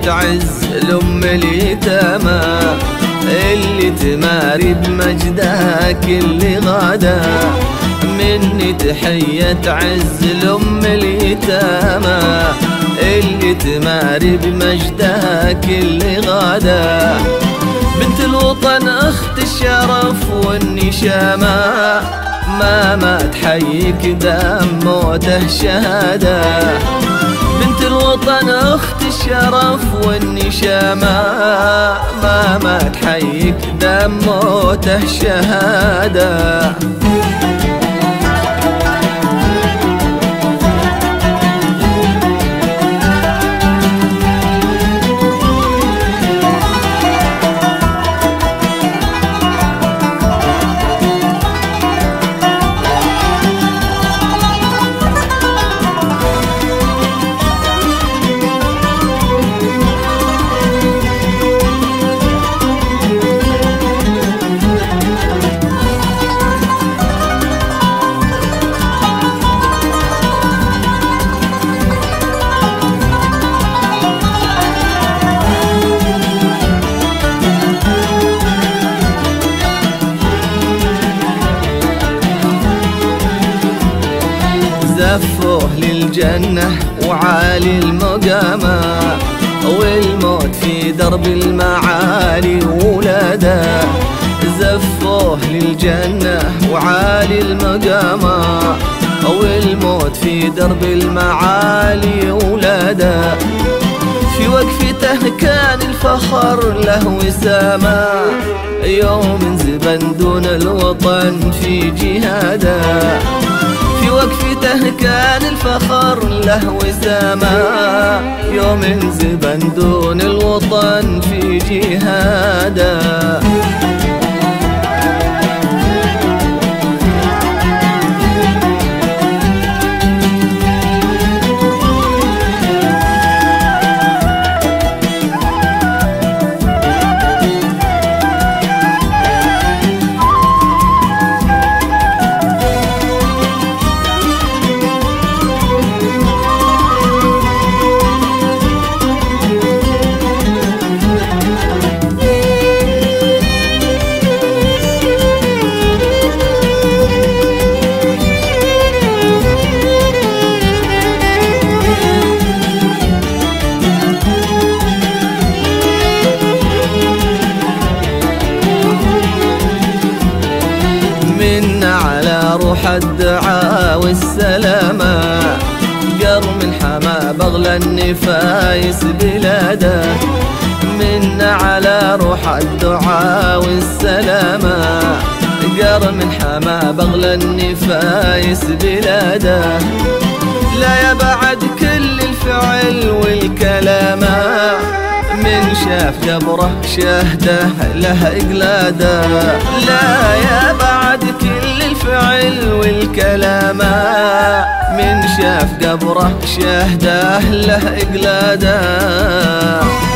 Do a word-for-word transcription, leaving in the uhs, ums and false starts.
عز لأم اليتامى اللي تماري بمجدها كل غدا. مني تحية عز لأم اليتامى اللي تماري بمجدها كل غدا. بنت الوطن اخت الشرف والنشامة ما ما تحييك دام موته شهادة. بنت الوطن اخت الشرف والنشامة ما ما تحييك دام موته شهادة. زفوه للجنة وعالي المقامة والموت في درب المعالي ولاده. زفوه للجنة وعالي المقامة والموت في درب المعالي ولاده. في وقفته كان الفخر له وسامة يوم زبن دون الوطن في جهاده. في وقفته كان الفخر له وسامة يوم زبن دون الوطن في جهاده. روح الدعاء والسلامة قر من حما بغلى النفايس بلاده. منا على روح الدعاء والسلامة قر من حما بغلى النفايس بلاده. لا يبعد كل الفعل والكلامة من شاف قبره شهده له إقلاده. لا يبعد كل الفعل والكلامة من شاف قبره شهده له إقلاده.